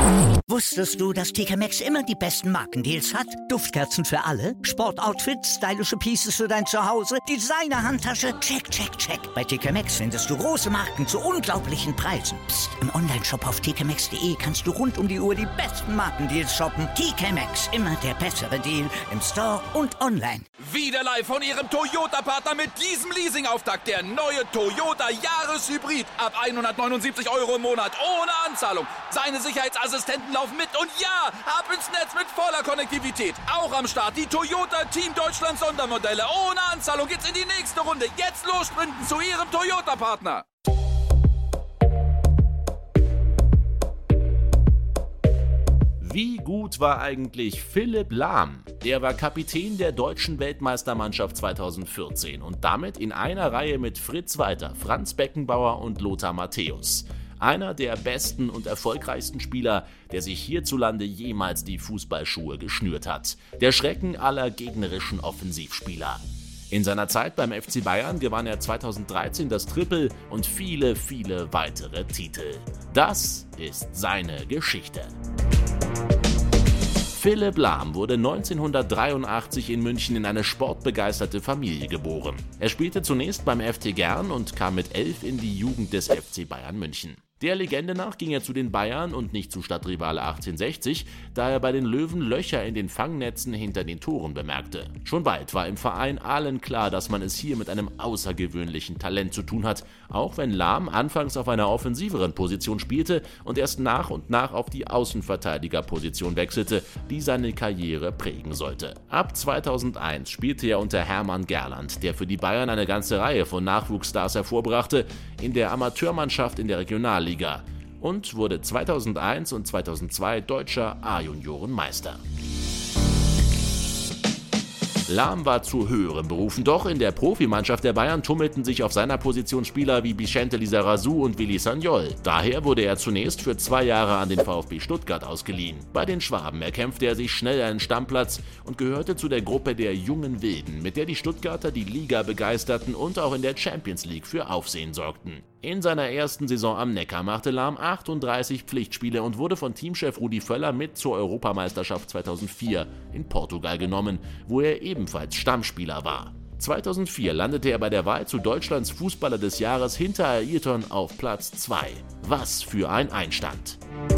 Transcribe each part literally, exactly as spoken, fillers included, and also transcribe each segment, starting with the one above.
Wusstest du, dass T K Maxx immer die besten Markendeals hat? Duftkerzen für alle, Sportoutfits, stylische Pieces für dein Zuhause, Designer-Handtasche, check, check, check. Bei T K Maxx findest du große Marken zu unglaublichen Preisen. Psst. Im Onlineshop auf t k maxx punkt d e kannst du rund um die Uhr die besten Markendeals shoppen. T K Maxx, immer der bessere Deal im Store und online. Wieder live von Ihrem Toyota-Partner mit diesem Leasing-Auftakt. Der neue Toyota Jahreshybrid. Ab hundertneunundsiebzig Euro im Monat. Ohne Anzahlung. Seine Sicherheitsassistenten laufen mit. Und ja, ab ins Netz mit voller Konnektivität. Auch am Start die Toyota Team Deutschland Sondermodelle. Ohne Anzahlung geht's in die nächste Runde. Jetzt los sprinten zu Ihrem Toyota-Partner. Wie gut war eigentlich Philipp Lahm? Er war Kapitän der deutschen Weltmeistermannschaft zweitausendvierzehn und damit in einer Reihe mit Fritz Walter, Franz Beckenbauer und Lothar Matthäus. Einer der besten und erfolgreichsten Spieler, der sich hierzulande jemals die Fußballschuhe geschnürt hat. Der Schrecken aller gegnerischen Offensivspieler. In seiner Zeit beim F C Bayern gewann er zweitausenddreizehn das Triple und viele, viele weitere Titel. Das ist seine Geschichte. Philipp Lahm wurde neunzehnhundertdreiundachtzig in München in eine sportbegeisterte Familie geboren. Er spielte zunächst beim F C Gern und kam mit elf in die Jugend des F C Bayern München. Der Legende nach ging er zu den Bayern und nicht zu Stadtrivale achtzehnhundertsechzig, da er bei den Löwen Löcher in den Fangnetzen hinter den Toren bemerkte. Schon bald war im Verein allen klar, dass man es hier mit einem außergewöhnlichen Talent zu tun hat, auch wenn Lahm anfangs auf einer offensiveren Position spielte und erst nach und nach auf die Außenverteidigerposition wechselte, die seine Karriere prägen sollte. Ab zweitausendeins spielte er unter Hermann Gerland, der für die Bayern eine ganze Reihe von Nachwuchsstars hervorbrachte, in der Amateurmannschaft in der Regionalliga und wurde zweitausendeins und zweitausendzwei deutscher A-Juniorenmeister. Lahm war zu höheren Berufen, doch in der Profimannschaft der Bayern tummelten sich auf seiner Position Spieler wie Vicente Lizarazu und Willy Sagnol. Daher wurde er zunächst für zwei Jahre an den VfB Stuttgart ausgeliehen. Bei den Schwaben erkämpfte er sich schnell einen Stammplatz und gehörte zu der Gruppe der jungen Wilden, mit der die Stuttgarter die Liga begeisterten und auch in der Champions League für Aufsehen sorgten. In seiner ersten Saison am Neckar machte Lahm achtunddreißig Pflichtspiele und wurde von Teamchef Rudi Völler mit zur Europameisterschaft zweitausendvier in Portugal genommen, wo er ebenfalls Stammspieler war. zweitausendvier landete er bei der Wahl zu Deutschlands Fußballer des Jahres hinter Ayrton auf Platz zwei. Was für ein Einstand!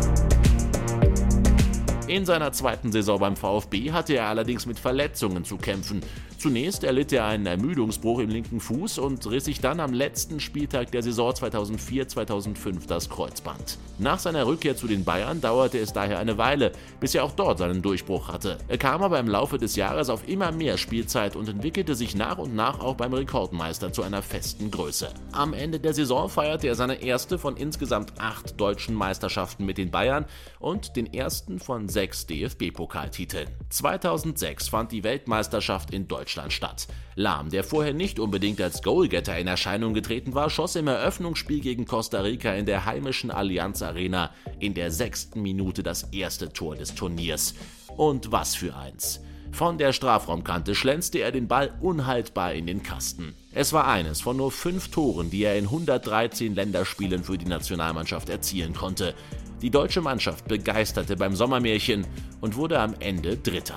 In seiner zweiten Saison beim VfB hatte er allerdings mit Verletzungen zu kämpfen. Zunächst erlitt er einen Ermüdungsbruch im linken Fuß und riss sich dann am letzten Spieltag der Saison zweitausendvier zweitausendfünf das Kreuzband. Nach seiner Rückkehr zu den Bayern dauerte es daher eine Weile, bis er auch dort seinen Durchbruch hatte. Er kam aber im Laufe des Jahres auf immer mehr Spielzeit und entwickelte sich nach und nach auch beim Rekordmeister zu einer festen Größe. Am Ende der Saison feierte er seine erste von insgesamt acht deutschen Meisterschaften mit den Bayern und den ersten von sechs D F B-Pokaltiteln. zweitausendsechs fand die Weltmeisterschaft in Deutschland statt. Lahm, der vorher nicht unbedingt als Goalgetter in Erscheinung getreten war, schoss im Eröffnungsspiel gegen Costa Rica in der heimischen Allianz Arena in der sechsten Minute das erste Tor des Turniers. Und was für eins! Von der Strafraumkante schlänzte er den Ball unhaltbar in den Kasten. Es war eines von nur fünf Toren, die er in hundertdreizehn Länderspielen für die Nationalmannschaft erzielen konnte. Die deutsche Mannschaft begeisterte beim Sommermärchen und wurde am Ende Dritter.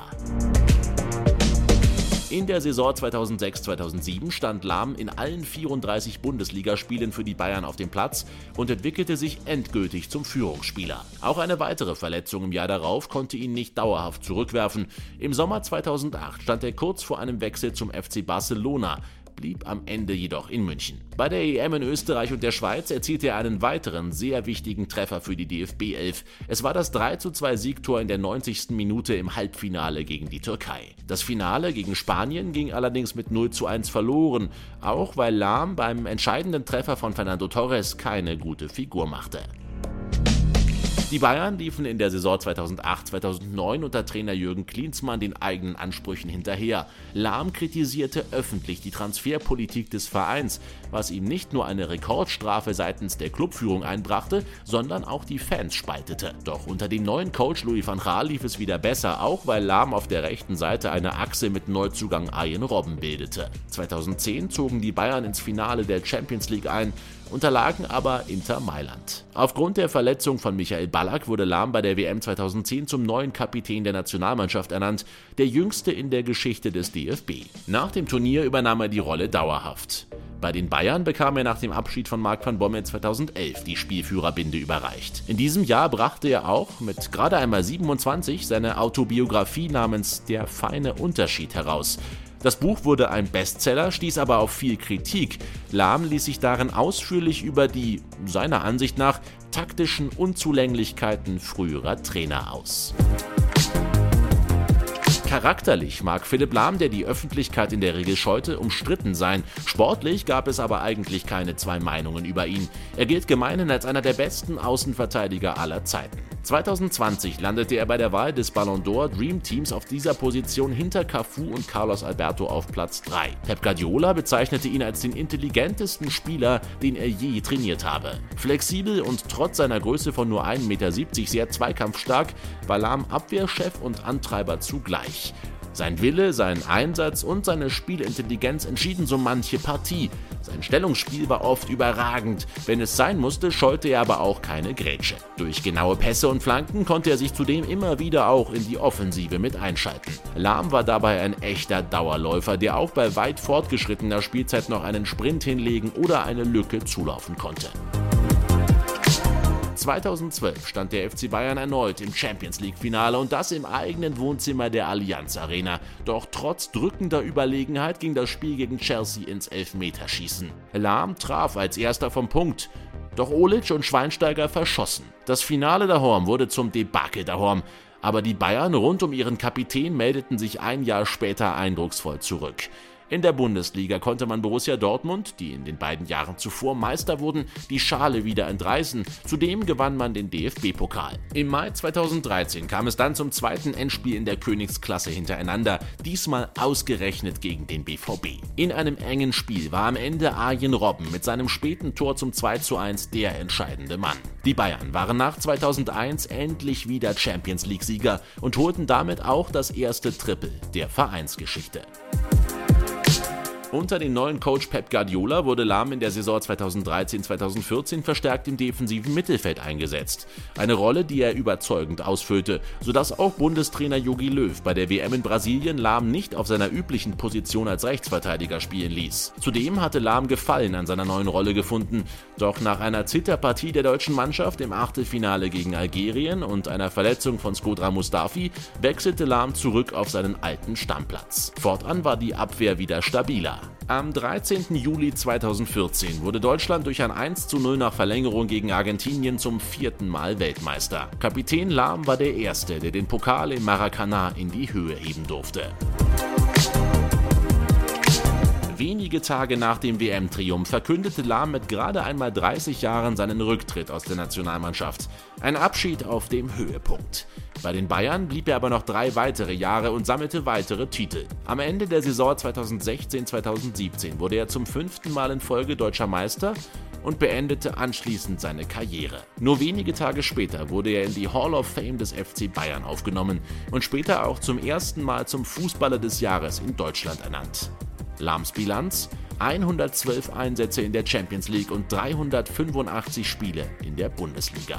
In der Saison zweitausendsechs zweitausendsieben stand Lahm in allen vierunddreißig Bundesligaspielen für die Bayern auf dem Platz und entwickelte sich endgültig zum Führungsspieler. Auch eine weitere Verletzung im Jahr darauf konnte ihn nicht dauerhaft zurückwerfen. Im Sommer zweitausendacht stand er kurz vor einem Wechsel zum F C Barcelona, blieb am Ende jedoch in München. Bei der E M in Österreich und der Schweiz erzielte er einen weiteren sehr wichtigen Treffer für die D F B elf. Es war das drei zu zwei Siegtor in der neunzigsten Minute im Halbfinale gegen die Türkei. Das Finale gegen Spanien ging allerdings mit null zu eins verloren, auch weil Lahm beim entscheidenden Treffer von Fernando Torres keine gute Figur machte. Die Bayern liefen in der Saison zweitausendacht zweitausendneun unter Trainer Jürgen Klinsmann den eigenen Ansprüchen hinterher. Lahm kritisierte öffentlich die Transferpolitik des Vereins, was ihm nicht nur eine Rekordstrafe seitens der Clubführung einbrachte, sondern auch die Fans spaltete. Doch unter dem neuen Coach Louis van Gaal lief es wieder besser, auch weil Lahm auf der rechten Seite eine Achse mit Neuzugang Arjen Robben bildete. zweitausendzehn zogen die Bayern ins Finale der Champions League ein unterlagen aber Inter Mailand. Aufgrund der Verletzung von Michael Ballack wurde Lahm bei der W M zweitausendzehn zum neuen Kapitän der Nationalmannschaft ernannt, der jüngste in der Geschichte des D F B. Nach dem Turnier übernahm er die Rolle dauerhaft. Bei den Bayern bekam er nach dem Abschied von Marc van Bommel zweitausendelf die Spielführerbinde überreicht. In diesem Jahr brachte er auch mit gerade einmal siebenundzwanzig seine Autobiografie namens Der feine Unterschied heraus. Das Buch wurde ein Bestseller, stieß aber auf viel Kritik. Lahm ließ sich darin ausführlich über die, seiner Ansicht nach, taktischen Unzulänglichkeiten früherer Trainer aus. Charakterlich mag Philipp Lahm, der die Öffentlichkeit in der Regel scheute, umstritten sein. Sportlich gab es aber eigentlich keine zwei Meinungen über ihn. Er gilt gemeinhin als einer der besten Außenverteidiger aller Zeiten. zweitausendzwanzig landete er bei der Wahl des Ballon d'Or Dream Teams auf dieser Position hinter Cafu und Carlos Alberto auf Platz drei. Pep Guardiola bezeichnete ihn als den intelligentesten Spieler, den er je trainiert habe. Flexibel und trotz seiner Größe von nur ein Meter siebzig sehr zweikampfstark, war Lahm Abwehrchef und Antreiber zugleich. Sein Wille, sein Einsatz und seine Spielintelligenz entschieden so manche Partie. Sein Stellungsspiel war oft überragend. Wenn es sein musste, scheute er aber auch keine Grätsche. Durch genaue Pässe und Flanken konnte er sich zudem immer wieder auch in die Offensive mit einschalten. Lahm war dabei ein echter Dauerläufer, der auch bei weit fortgeschrittener Spielzeit noch einen Sprint hinlegen oder eine Lücke zulaufen konnte. zweitausendzwölf stand der F C Bayern erneut im Champions-League-Finale und das im eigenen Wohnzimmer der Allianz Arena. Doch trotz drückender Überlegenheit ging das Spiel gegen Chelsea ins Elfmeterschießen. Lahm traf als erster vom Punkt, doch Olic und Schweinsteiger verschossen. Das Finale daheim wurde zum Debakel daheim, aber die Bayern rund um ihren Kapitän meldeten sich ein Jahr später eindrucksvoll zurück. In der Bundesliga konnte man Borussia Dortmund, die in den beiden Jahren zuvor Meister wurden, die Schale wieder entreißen. Zudem gewann man den D F B-Pokal. Im Mai zweitausenddreizehn kam es dann zum zweiten Endspiel in der Königsklasse hintereinander, diesmal ausgerechnet gegen den B V B. In einem engen Spiel war am Ende Arjen Robben mit seinem späten Tor zum zwei zu eins der entscheidende Mann. Die Bayern waren nach zweitausendeins endlich wieder Champions-League-Sieger und holten damit auch das erste Triple der Vereinsgeschichte. Unter dem neuen Coach Pep Guardiola wurde Lahm in der Saison zweitausenddreizehn zweitausendvierzehn verstärkt im defensiven Mittelfeld eingesetzt. Eine Rolle, die er überzeugend ausfüllte, sodass auch Bundestrainer Jogi Löw bei der W M in Brasilien Lahm nicht auf seiner üblichen Position als Rechtsverteidiger spielen ließ. Zudem hatte Lahm Gefallen an seiner neuen Rolle gefunden, doch nach einer Zitterpartie der deutschen Mannschaft im Achtelfinale gegen Algerien und einer Verletzung von Shkodran Mustafi wechselte Lahm zurück auf seinen alten Stammplatz. Fortan war die Abwehr wieder stabiler. Am dreizehnten Juli zweitausendvierzehn wurde Deutschland durch ein eins zu null nach Verlängerung gegen Argentinien zum vierten Mal Weltmeister. Kapitän Lahm war der Erste, der den Pokal im Maracanã in die Höhe heben durfte. Wenige Tage nach dem W M-Triumph verkündete Lahm mit gerade einmal dreißig Jahren seinen Rücktritt aus der Nationalmannschaft. Ein Abschied auf dem Höhepunkt. Bei den Bayern blieb er aber noch drei weitere Jahre und sammelte weitere Titel. Am Ende der Saison zweitausendsechzehn zweitausendsiebzehn wurde er zum fünften Mal in Folge deutscher Meister und beendete anschließend seine Karriere. Nur wenige Tage später wurde er in die Hall of Fame des F C Bayern aufgenommen und später auch zum ersten Mal zum Fußballer des Jahres in Deutschland ernannt. Lahms Bilanz: hundertzwölf Einsätze in der Champions League und dreihundertfünfundachtzig Spiele in der Bundesliga.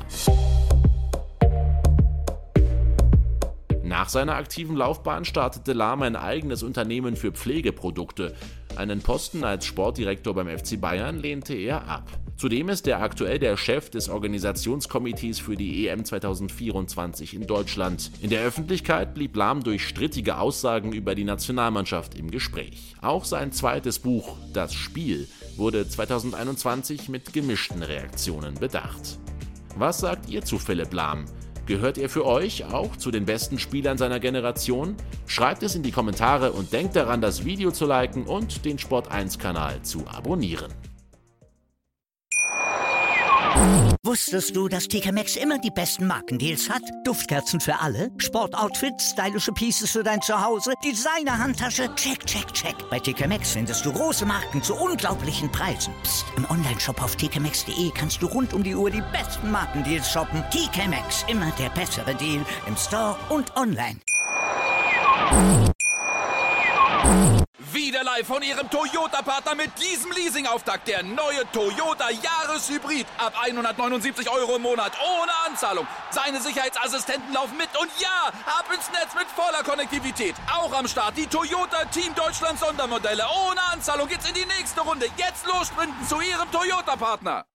Nach seiner aktiven Laufbahn startete Lahm ein eigenes Unternehmen für Pflegeprodukte. Einen Posten als Sportdirektor beim F C Bayern lehnte er ab. Zudem ist er aktuell der Chef des Organisationskomitees für die E M zweitausendvierundzwanzig in Deutschland. In der Öffentlichkeit blieb Lahm durch strittige Aussagen über die Nationalmannschaft im Gespräch. Auch sein zweites Buch, Das Spiel, wurde zweitausendeinundzwanzig mit gemischten Reaktionen bedacht. Was sagt ihr zu Philipp Lahm? Gehört er für euch auch zu den besten Spielern seiner Generation? Schreibt es in die Kommentare und denkt daran, das Video zu liken und den Sport eins Kanal zu abonnieren. Wusstest du, dass T K Maxx immer die besten Markendeals hat? Duftkerzen für alle, Sportoutfits, stylische Pieces für dein Zuhause, Designer-Handtasche, check, check, check. Bei T K Maxx findest du große Marken zu unglaublichen Preisen. Psst. Im Onlineshop auf t k maxx punkt de kannst du rund um die Uhr die besten Markendeals shoppen. T K Maxx, immer der bessere Deal im Store und online. Wieder live live von Ihrem Toyota-Partner mit diesem Leasing-Auftakt. Der neue Toyota Jahreshybrid. Ab hundertneunundsiebzig Euro im Monat. Ohne Anzahlung. Seine Sicherheitsassistenten laufen mit. Und ja, ab ins Netz mit voller Konnektivität. Auch am Start die Toyota Team Deutschland Sondermodelle. Ohne Anzahlung geht's in die nächste Runde. Jetzt los sprinten zu Ihrem Toyota-Partner.